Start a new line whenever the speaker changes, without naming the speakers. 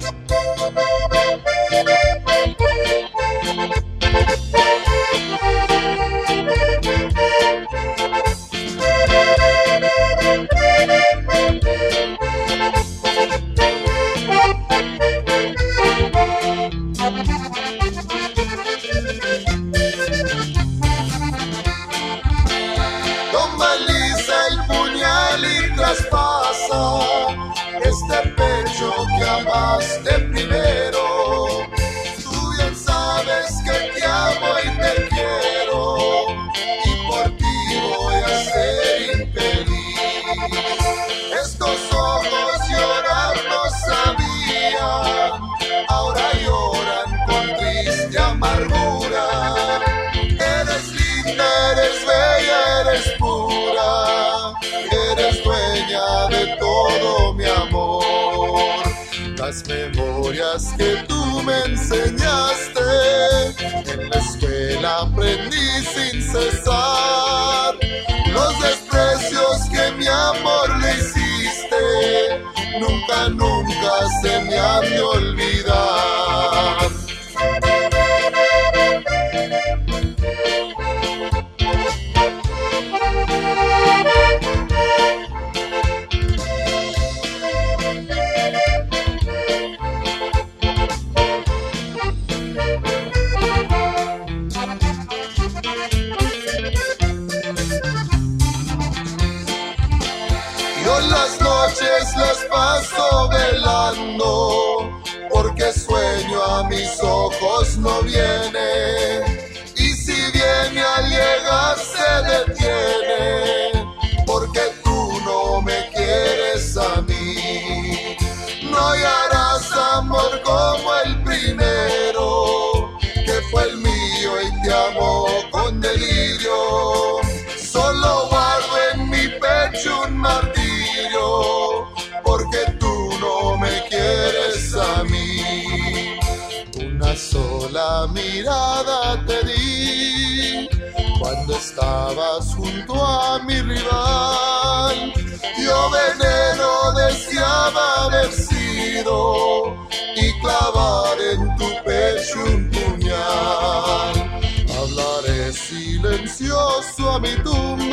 Toma lisa el puñal y traspasa este pecho que amaste primero. Tú bien sabes que te amo y te quiero, y por ti voy a ser infeliz. Estos ojos llorar no sabían, ahora lloran con triste amargura. Eres linda, eres bella, eres pura, eres dueña de todo mi amor. Las memorias que tú me enseñaste, en la escuela aprendí sin cesar. Los desprecios que mi amor le hiciste, nunca, nunca se me han de olvidar. Yo las noches las paso velando, porque sueño a mis ojos no viene, y si viene al llegar se detiene, porque tú no me quieres a mí. No hallarás amor como el primero, que fue el mío y te amó con delirio. Solo guardo en mi pecho un martirio, porque tú no me quieres a mí. Una sola mirada te di cuando estabas junto a mi rival. Yo veneno deseaba haber sido y clavar en tu pecho un puñal. Hablaré silencioso a mi tumba